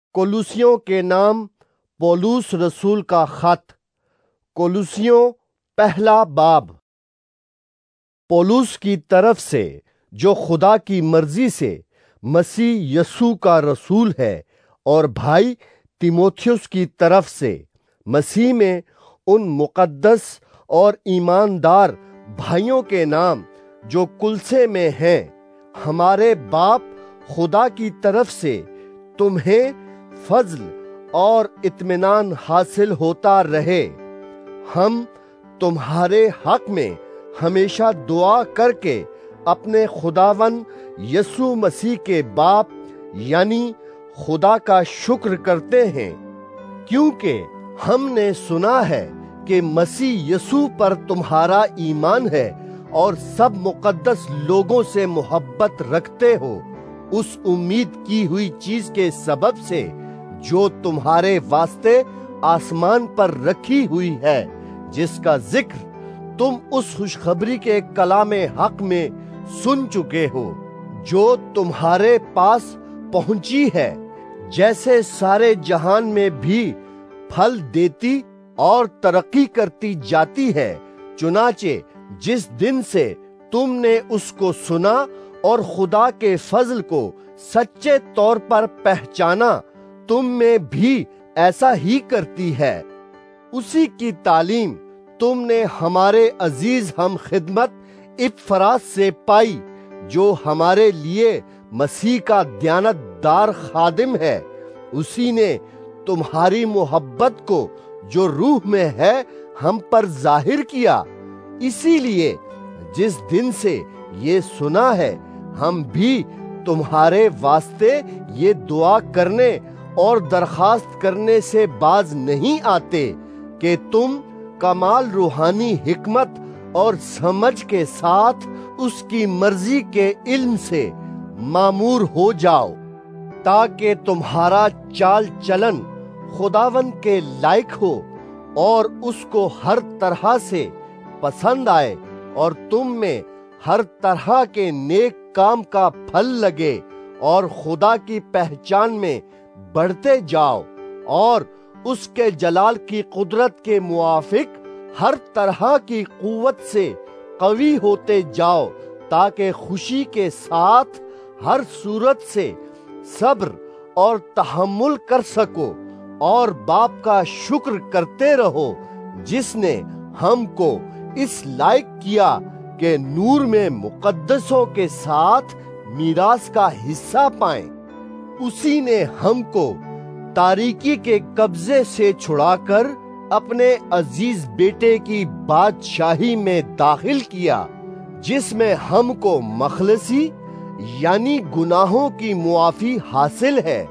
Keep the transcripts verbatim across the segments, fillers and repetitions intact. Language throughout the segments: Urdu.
کولوسیوں کے نام پولوس رسول کا خط۔ کولوسیوں پہلا باب۔ پولوس کی طرف سے جو خدا کی مرضی سے مسیح یسوع کا رسول ہے، اور بھائی تیموتھیوس کی طرف سے مسیح میں ان مقدس اور ایماندار بھائیوں کے نام جو کلسے میں ہیں، ہمارے باپ خدا کی طرف سے تمہیں فضل اور اطمینان حاصل ہوتا رہے۔ ہم تمہارے حق میں ہمیشہ دعا کر کے اپنے خداوند یسوع مسیح کے باپ یعنی خدا کا شکر کرتے ہیں، کیونکہ ہم نے سنا ہے کہ مسیح یسوع پر تمہارا ایمان ہے اور سب مقدس لوگوں سے محبت رکھتے ہو، اس امید کی ہوئی چیز کے سبب سے جو تمہارے واسطے آسمان پر رکھی ہوئی ہے، جس کا ذکر تم اس خوشخبری کے کلام حق میں سن چکے ہو، جو تمہارے پاس پہنچی ہے، جیسے سارے جہان میں بھی پھل دیتی اور ترقی کرتی جاتی ہے۔ چنانچہ جس دن سے تم نے اس کو سنا اور خدا کے فضل کو سچے طور پر پہچانا، تم میں بھی ایسا ہی کرتی ہے۔ اسی کی تعلیم تم نے ہمارے عزیز ہم خدمت اپفراس سے پائی، جو ہمارے لیے مسیح کا دیانت دار خادم ہے۔ اسی نے تمہاری محبت کو جو روح میں ہے ہم پر ظاہر کیا۔ اسی لیے جس دن سے یہ سنا ہے، ہم بھی تمہارے واسطے یہ دعا کرنے اور درخواست کرنے سے باز نہیں آتے کہ تم کمال روحانی حکمت اور سمجھ کے ساتھ اس کی مرضی کے علم سے معمور ہو جاؤ، تاکہ تمہارا چال چلن خداوند کے لائق ہو اور اس کو ہر طرح سے پسند آئے، اور تم میں ہر طرح کے نیک کام کا پھل لگے، اور خدا کی پہچان میں بڑھتے جاؤ، اور اس کے جلال کی قدرت کے موافق ہر طرح کی قوت سے قوی ہوتے جاؤ، تاکہ خوشی کے ساتھ ہر صورت سے صبر اور تحمل کر سکو، اور باپ کا شکر کرتے رہو، جس نے ہم کو اس لائق کیا کہ نور میں مقدسوں کے ساتھ میراث کا حصہ پائیں۔ اسی نے ہم کو تاریکی کے قبضے سے چھڑا کر اپنے عزیز بیٹے کی بادشاہی میں داخل کیا، جس میں ہم کو مخلصی یعنی گناہوں کی معافی حاصل ہے۔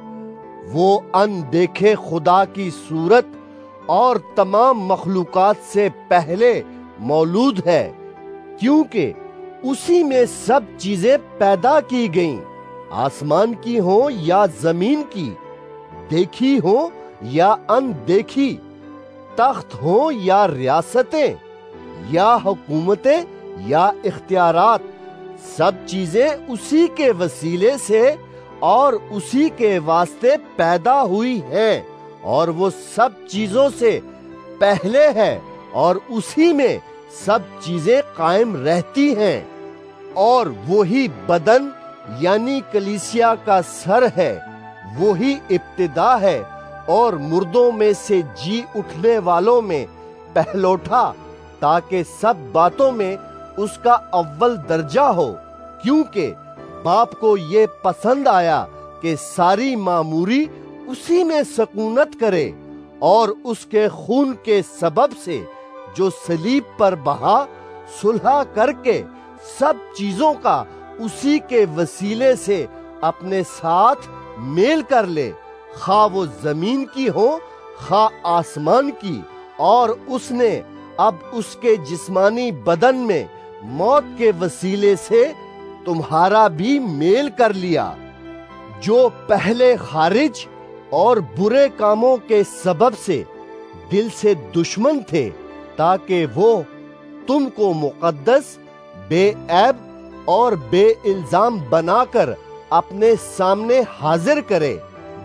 وہ ان دیکھے خدا کی صورت اور تمام مخلوقات سے پہلے مولود ہے، کیونکہ اسی میں سب چیزیں پیدا کی گئیں، آسمان کی ہوں یا زمین کی، دیکھی ہوں یا ان دیکھی، تخت ہوں یا ریاستیں یا حکومتیں یا اختیارات، سب چیزیں اسی کے وسیلے سے اور اسی کے واسطے پیدا ہوئی ہیں، اور وہ سب چیزوں سے پہلے ہے، اور اسی میں سب چیزیں قائم رہتی ہیں۔ اور وہی بدن یعنی کلیسیا کا سر ہے، وہی ابتدا ہے اور مردوں میں سے جی اٹھنے والوں میں پہلوٹا، تاکہ سب باتوں میں اس کا اول درجہ ہو، کیونکہ باپ کو یہ پسند آیا کہ ساری معموری اسی میں سکونت کرے، اور اس کے خون کے سبب سے جو صلیب پر بہا، صلح کر کے سب چیزوں کا اسی کے وسیلے سے اپنے ساتھ میل کر لے، خواہ وہ زمین کی ہو خواہ آسمان کی، اور اس نے اب اس کے جسمانی بدن میں موت کے وسیلے سے تمہارا بھی میل کر لیا، جو پہلے خارج اور برے کاموں کے سبب سے دل سے دشمن تھے، تاکہ وہ تم کو مقدس، بے عیب اور بے الزام بنا کر اپنے سامنے حاضر کرے،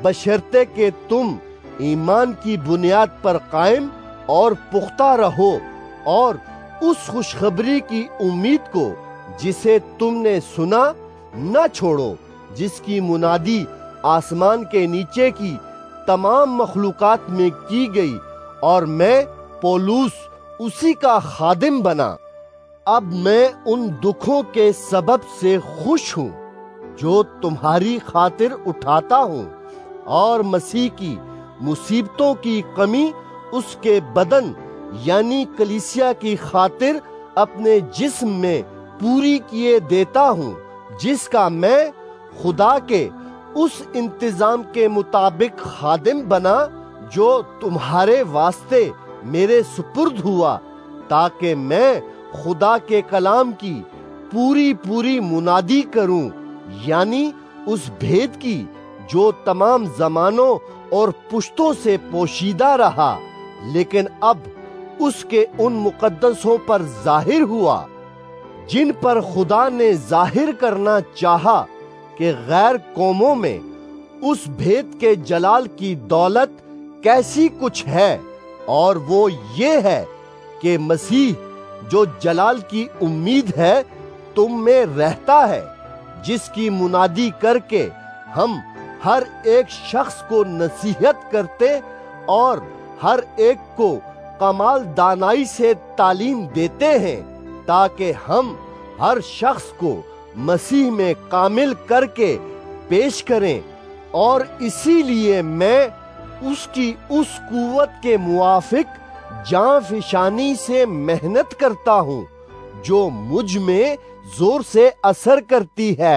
بشرطے کہ تم ایمان کی بنیاد پر قائم اور پختہ رہو اور اس خوشخبری کی امید کو جسے تم نے سنا نہ چھوڑو، جس کی منادی آسمان کے نیچے کی تمام مخلوقات میں کی گئی، اور میں پولس اسی کا خادم بنا۔ اب میں ان دکھوں کے سبب سے خوش ہوں جو تمہاری خاطر اٹھاتا ہوں، اور مسیح کی مصیبتوں کی کمی اس کے بدن یعنی کلیسیا کی خاطر اپنے جسم میں پوری کیے دیتا ہوں، جس کا میں خدا کے اس انتظام کے مطابق خادم بنا جو تمہارے واسطے میرے سپرد ہوا، تاکہ میں خدا کے کلام کی پوری پوری منادی کروں، یعنی اس بھید کی جو تمام زمانوں اور پشتوں سے پوشیدہ رہا، لیکن اب اس کے ان مقدسوں پر ظاہر ہوا جن پر خدا نے ظاہر کرنا چاہا کہ غیر قوموں میں اس بھید کے جلال کی دولت کیسی کچھ ہے، اور وہ یہ ہے کہ مسیح جو جلال کی امید ہے تم میں رہتا ہے، جس کی منادی کر کے ہم ہر ایک شخص کو نصیحت کرتے اور ہر ایک کو کمال دانائی سے تعلیم دیتے ہیں، تاکہ ہم ہر شخص کو مسیح میں کامل کر کے پیش کریں۔ اور اسی لیے میں اس کی اس قوت کے موافق جاں فشانی سے محنت کرتا ہوں جو مجھ میں زور سے اثر کرتی ہے۔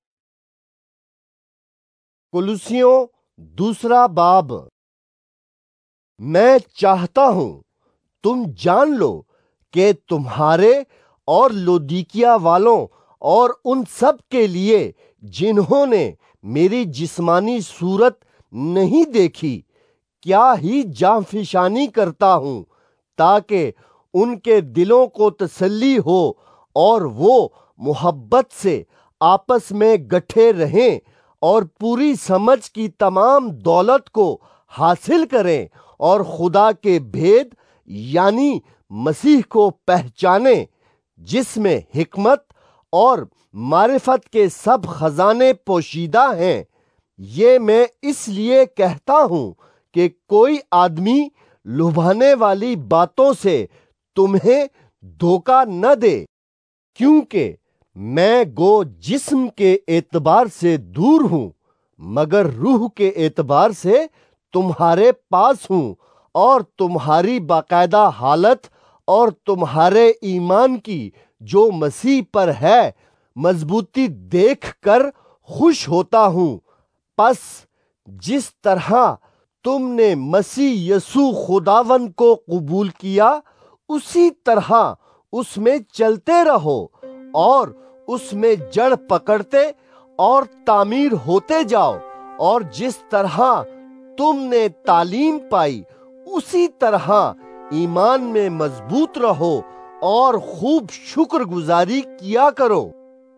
کولوسیوں دوسرا باب۔ میں چاہتا ہوں تم جان لو کہ تمہارے اور لودیکیا والوں اور ان سب کے لیے جنہوں نے میری جسمانی صورت نہیں دیکھی کیا ہی جاں فشانی کرتا ہوں، تاکہ ان کے دلوں کو تسلی ہو اور وہ محبت سے آپس میں گٹھے رہیں اور پوری سمجھ کی تمام دولت کو حاصل کریں اور خدا کے بھید یعنی مسیح کو پہچانیں، جس میں حکمت اور معرفت کے سب خزانے پوشیدہ ہیں۔ یہ میں اس لیے کہتا ہوں کہ کوئی آدمی لبھانے والی باتوں سے تمہیں دھوکہ نہ دے، کیونکہ میں گو جسم کے اعتبار سے دور ہوں مگر روح کے اعتبار سے تمہارے پاس ہوں، اور تمہاری باقاعدہ حالت اور تمہارے ایمان کی جو مسیح پر ہے مضبوطی دیکھ کر خوش ہوتا ہوں۔ پس جس طرح تم نے مسیح یسوع خداوند کو قبول کیا اسی طرح اس میں چلتے رہو اور اس میں جڑ پکڑتے اور تعمیر ہوتے جاؤ، اور جس طرح تم نے تعلیم پائی اسی طرح ایمان میں مضبوط رہو اور خوب شکر گزاری کیا کرو۔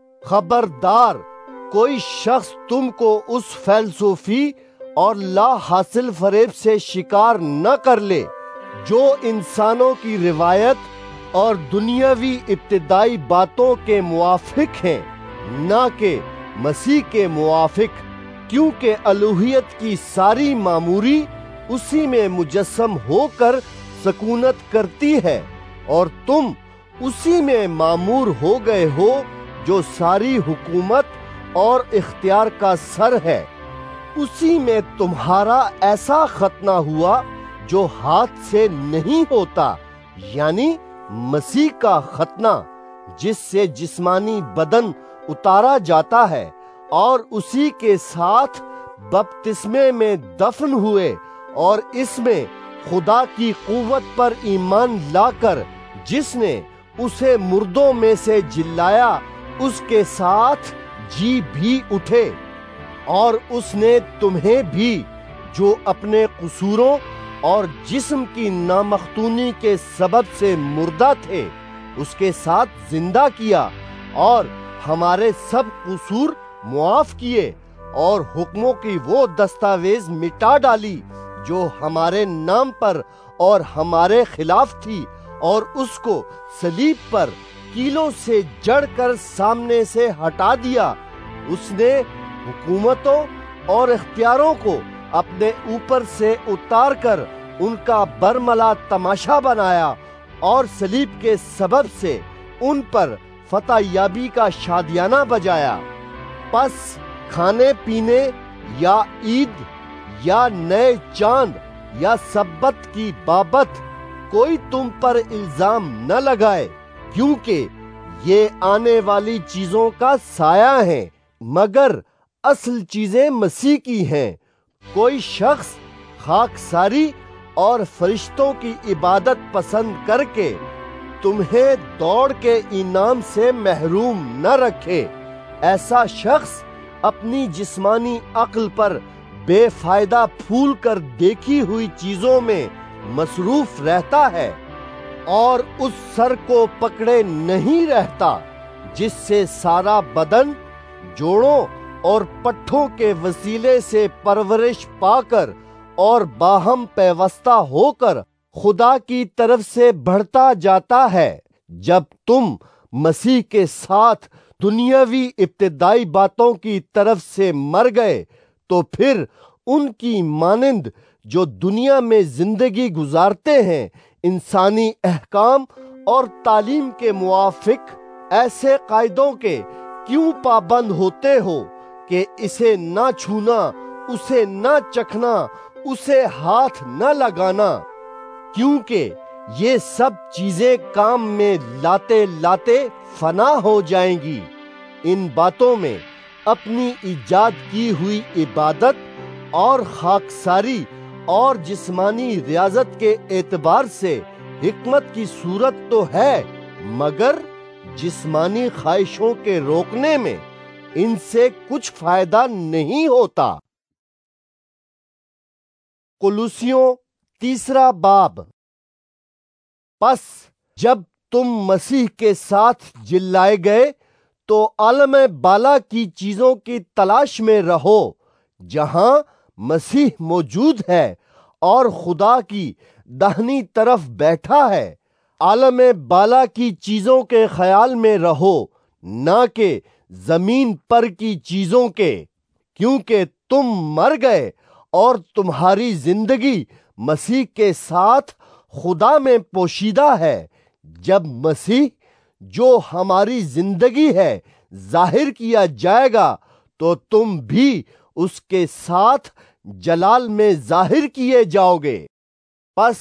خبردار کوئی شخص تم کو اس فلسفی اور لا حاصل فریب سے شکار نہ کر لے جو انسانوں کی روایت اور دنیاوی ابتدائی باتوں کے موافق ہیں، نہ کہ مسیح کے موافق، کیونکہ الوہیت کی ساری معموری اسی میں مجسم ہو کر سکونت کرتی ہے، اور تم اسی میں معمور ہو گئے ہو جو ساری حکومت اور اختیار کا سر ہے۔ اسی میں تمہارا ایسا ختنہ ہوا جو ہاتھ سے نہیں ہوتا، یعنی مسیح کا ختنہ، جس سے جسمانی بدن اتارا جاتا ہے، اور اسی کے ساتھ بپتسمے میں دفن ہوئے، اور اس میں خدا کی قوت پر ایمان لا کر جس نے اسے مردوں میں سے جلایا اس کے ساتھ جی بھی اٹھے، اور اس نے تمہیں بھی جو اپنے قصوروں اور جسم کی نامختونی کے سبب سے مردہ تھے اس کے ساتھ زندہ کیا، اور ہمارے سب قصور معاف کیے، اور حکموں کی وہ دستاویز مٹا ڈالی جو ہمارے نام پر اور ہمارے خلاف تھی، اور اس کو صلیب پر کیلوں سے جڑ کر سامنے سے ہٹا دیا۔ اس نے حکومتوں اور اختیاروں کو اپنے اوپر سے اتار کر ان کا برملا تماشا بنایا، اور صلیب کے سبب سے ان پر فتح یابی کا شادیانہ بجایا۔ پس کھانے پینے یا عید یا نئے چاند یا سبت کی بابت کوئی تم پر الزام نہ لگائے، کیونکہ یہ آنے والی چیزوں کا سایہ ہیں، مگر اصل چیزیں مسیح کی ہیں۔ کوئی شخص خاکساری اور فرشتوں کی عبادت پسند کر کے تمہیں دوڑ کے انعام سے محروم نہ رکھے۔ ایسا شخص اپنی جسمانی عقل پر بے فائدہ پھول کر دیکھی ہوئی چیزوں میں مصروف رہتا ہے، اور اس سر کو پکڑے نہیں رہتا جس سے سارا بدن جوڑوں اور پٹھوں کے وسیلے سے پرورش پا کر اور باہم پیوستہ ہو کر خدا کی طرف سے بڑھتا جاتا ہے۔ جب تم مسیح کے ساتھ دنیاوی ابتدائی باتوں کی طرف سے مر گئے تو پھر ان کی مانند جو دنیا میں زندگی گزارتے ہیں انسانی احکام اور تعلیم کے موافق ایسے قاعدوں کے کیوں پابند ہوتے ہو کہ اسے نہ چھونا، اسے نہ چکھنا، اسے ہاتھ نہ لگانا، کیونکہ یہ سب چیزیں کام میں لاتے لاتے فنا ہو جائیں گی۔ ان باتوں میں اپنی ایجاد کی ہوئی عبادت اور خاکساری اور جسمانی ریاضت کے اعتبار سے حکمت کی صورت تو ہے، مگر جسمانی خواہشوں کے روکنے میں ان سے کچھ فائدہ نہیں ہوتا۔ کولوسیوں تیسرا باب۔ پس جب تم مسیح کے ساتھ جلائے گئے تو عالم بالا کی چیزوں کی تلاش میں رہو، جہاں مسیح موجود ہے اور خدا کی داہنی طرف بیٹھا ہے۔ عالم بالا کی چیزوں کے خیال میں رہو، نہ کہ زمین پر کی چیزوں کے، کیونکہ تم مر گئے اور تمہاری زندگی مسیح کے ساتھ خدا میں پوشیدہ ہے۔ جب مسیح جو ہماری زندگی ہے ظاہر کیا جائے گا تو تم بھی اس کے ساتھ جلال میں ظاہر کیے جاؤ گے۔ پس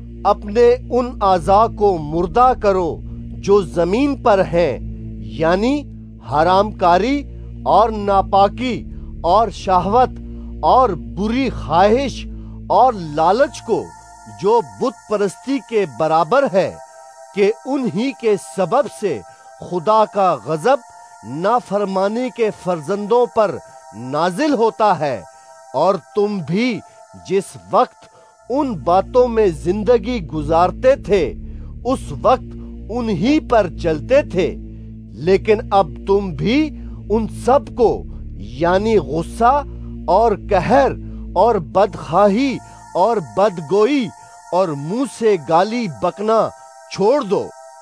اپنے ان اعضاء کو مردہ کرو جو زمین پر ہیں، یعنی حرام کاری اور ناپاکی اور شہوت اور بری خواہش اور لالچ کو، جو بت پرستی کے برابر ہے، کہ انہی کے سبب سے خدا کا غضب نافرمانی کے فرزندوں پر نازل ہوتا ہے۔ اور تم بھی جس وقت ان باتوں میں زندگی گزارتے تھے اس وقت انہی پر چلتے تھے، لیکن اب تم بھی ان سب کو، یعنی غصہ اور قہر اور بدخواہی اور بدگوئی اور منہ سے گالی بکنا چھوڑ دو۔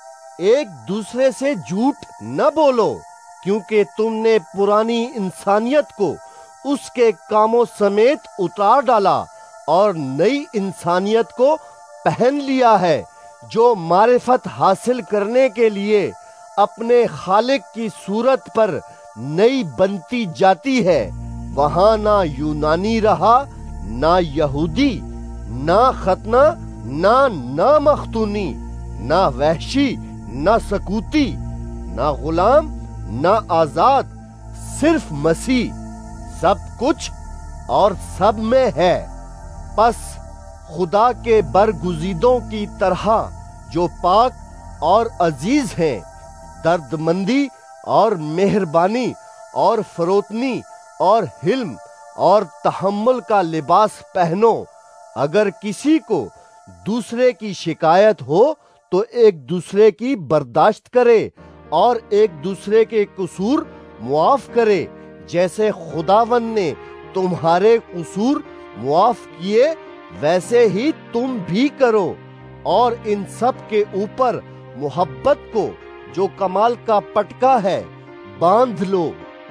ایک دوسرے سے جھوٹ نہ بولو، کیونکہ تم نے پرانی انسانیت کو اس کے کاموں سمیت اتار ڈالا اور نئی انسانیت کو پہن لیا ہے، جو معرفت حاصل کرنے کے لیے اپنے خالق کی صورت پر نئی بنتی جاتی ہے۔ وہاں نہ یونانی رہا، نہ یہودی، نہ ختنہ، نہ نامختونی، نہ وحشی، نہ سکوتی، نہ غلام، نہ آزاد، صرف مسیح سب کچھ اور سب میں ہے۔ پس خدا کے برگزیدوں کی طرح جو پاک اور عزیز ہیں، درد مندی اور مہربانی اور فروتنی اور حلم اور تحمل کا لباس پہنو۔ اگر کسی کو دوسرے کی شکایت ہو تو ایک دوسرے کی برداشت کرے اور ایک دوسرے کے قصور معاف کرے، جیسے خداون نے تمہارے قصور معاف کیے ویسے ہی تم بھی کرو، اور ان سب کے اوپر محبت کو جو کمال کا پٹکا ہے باندھ لو،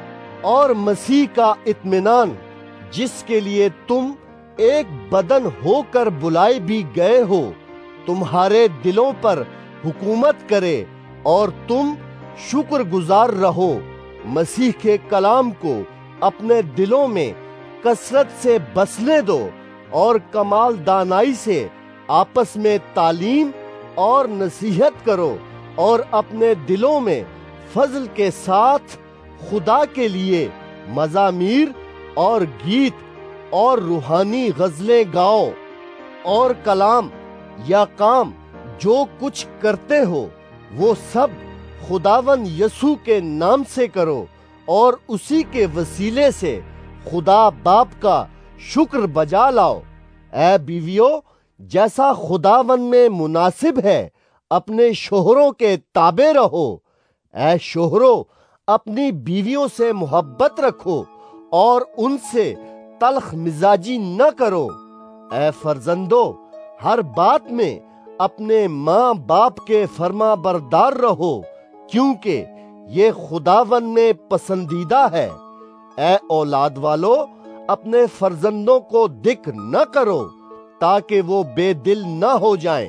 اور مسیح کا اطمینان جس کے لیے تم ایک بدن ہو کر بلائے بھی گئے ہو تمہارے دلوں پر حکومت کرے، اور تم شکر گزار رہو۔ مسیح کے کلام کو اپنے دلوں میں کثرت سے بسنے دو، اور کمال دانائی سے آپس میں تعلیم اور نصیحت کرو، اور اپنے دلوں میں فضل کے ساتھ خدا کے لیے مزامیر اور گیت اور روحانی غزلیں گاؤ، اور کلام یا کام جو کچھ کرتے ہو وہ سب خداون یسوع کے نام سے کرو، اور اسی کے وسیلے سے خدا باپ کا شکر بجا لاؤ۔ اے بیویو، جیسا خداون میں مناسب ہے اپنے شوہروں کے تابع رہو۔ اے شوہرو، اپنی بیویوں سے محبت رکھو اور ان سے تلخ مزاجی نہ کرو۔ اے فرزندو، ہر بات میں اپنے ماں باپ کے فرما بردار رہو، کیونکہ یہ خداون میں پسندیدہ ہے۔ اے اولاد والو، اپنے فرزندوں کو دکھ نہ کرو تاکہ وہ بے دل نہ ہو جائیں۔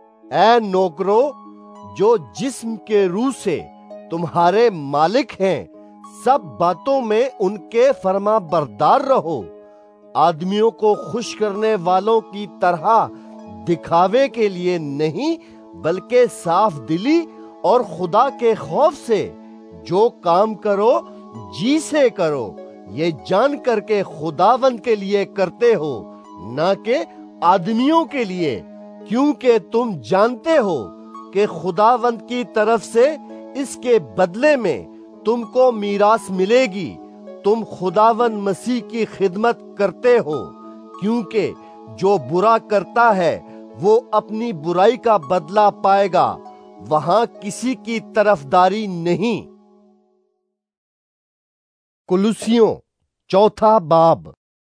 اے نوکرو، جو جسم کے روح سے تمہارے مالک ہیں، سب باتوں میں ان کے فرما بردار رہو، آدمیوں کو خوش کرنے والوں کی طرح دکھاوے کے لیے نہیں، بلکہ صاف دلی اور خدا کے خوف سے۔ جو کام کرو جی سے کرو، یہ جان کر کے خداوند کے لیے کرتے ہو، نہ کہ آدمیوں کے لیے، کیونکہ تم جانتے ہو کہ خداوند کی طرف سے اس کے بدلے میں تم کو میراث ملے گی۔ تم خداوند مسیح کی خدمت کرتے ہو، کیونکہ جو برا کرتا ہے وہ اپنی برائی کا بدلہ پائے گا، وہاں کسی کی طرفداری نہیں۔ کولوسیوں چوتھا باب۔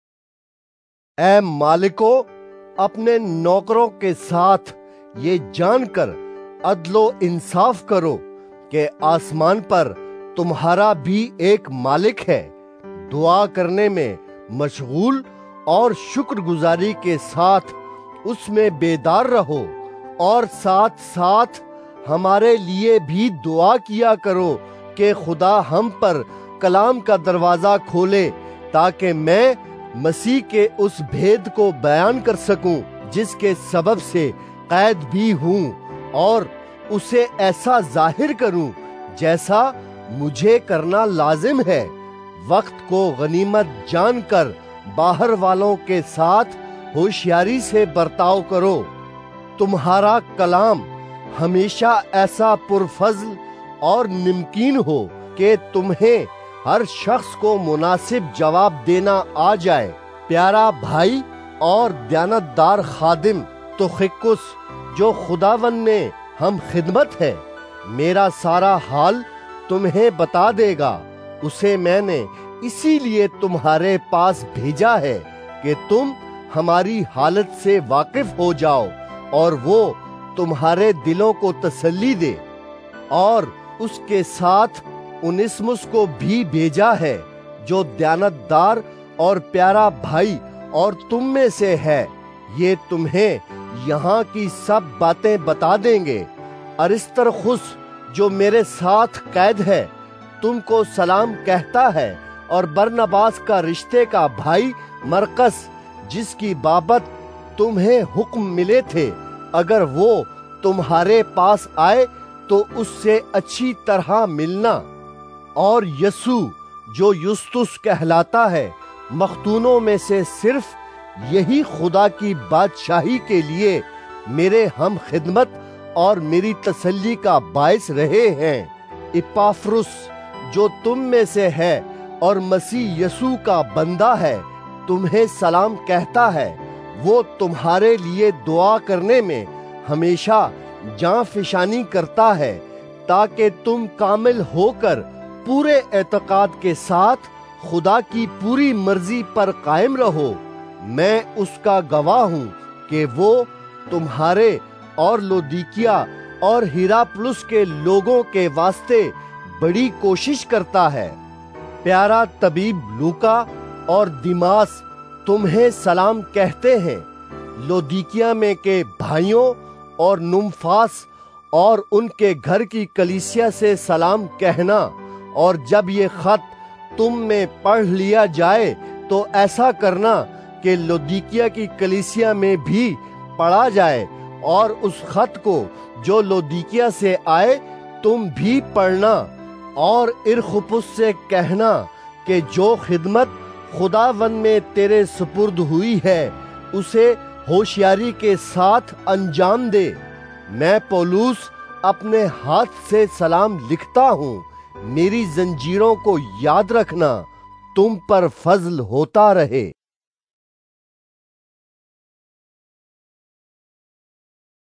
اے مالکو، اپنے نوکروں کے ساتھ یہ جان کر عدل و انصاف کرو کہ آسمان پر تمہارا بھی ایک مالک ہے۔ دعا کرنے میں مشغول اور شکر گزاری کے ساتھ اس میں بیدار رہو، اور ساتھ ساتھ ہمارے لیے بھی دعا کیا کرو کہ خدا ہم پر کلام کا دروازہ کھولے، تاکہ میں مسیح کے اس بھید کو بیان کر سکوں جس کے سبب سے قید بھی ہوں، اور اسے ایسا ظاہر کروں جیسا مجھے کرنا لازم ہے۔ وقت کو غنیمت جان کر باہر والوں کے ساتھ ہوشیاری سے برتاؤ کرو۔ تمہارا کلام ہمیشہ ایسا پرفضل اور نمکین ہو کہ تمہیں ہر شخص کو مناسب جواب دینا آ جائے۔ پیارا بھائی اور دیانتدار خادم تخیکس، جو خداون میں ہم خدمت ہے، میرا سارا حال تمہیں بتا دے گا۔ اسے میں نے اسی لیے تمہارے پاس بھیجا ہے کہ تم ہماری حالت سے واقف ہو جاؤ، اور وہ تمہارے دلوں کو تسلی دے۔ اور اس کے ساتھ انسمس کو بھی بھیجا ہے، جو دیانتدار اور پیارا بھائی اور تم میں سے ہے۔ یہ تمہیں یہاں کی سب باتیں بتا دیں گے۔ ارسطرخس، جو میرے ساتھ قید ہے، تم کو سلام کہتا ہے، اور برنباس کا رشتے کا بھائی مرقس، جس کی بابت تمہیں حکم ملے تھے، اگر وہ تمہارے پاس آئے تو اس سے اچھی طرح ملنا۔ اور یسوع، جو یسطس کہلاتا ہے، مختونوں میں سے صرف یہی خدا کی بادشاہی کے لیے میرے ہم خدمت اور میری تسلی کا باعث رہے ہیں۔ اپافرس، جو تم میں سے ہے اور مسیح یسوع کا بندہ ہے، تمہیں سلام کہتا ہے۔ وہ تمہارے لیے دعا کرنے میں ہمیشہ جاں فشانی کرتا ہے، تاکہ تم کامل ہو کر پورے اعتقاد کے ساتھ خدا کی پوری مرضی پر قائم رہو۔ میں اس کا گواہ ہوں کہ وہ تمہارے اور لودیکیا اور ہیراپولس کے لوگوں کے واسطے بڑی کوشش کرتا ہے۔ پیارا طبیب لوکا اور دیماس تمہیں سلام کہتے ہیں۔ لودیکیا میں کے بھائیوں اور نمفاس اور ان کے گھر کی کلیسیا سے سلام کہنا، اور جب یہ خط تم میں پڑھ لیا جائے تو ایسا کرنا کہ لودیکیا کی کلیسیا میں بھی پڑھا جائے، اور اس خط کو جو لودیکیا سے آئے تم بھی پڑھنا، اور ارخپس سے کہنا کہ جو خدمت خداوند میں تیرے سپرد ہوئی ہے اسے ہوشیاری کے ساتھ انجام دے۔ میں پولوس اپنے ہاتھ سے سلام لکھتا ہوں۔ میری زنجیروں کو یاد رکھنا۔ تم پر فضل ہوتا رہے۔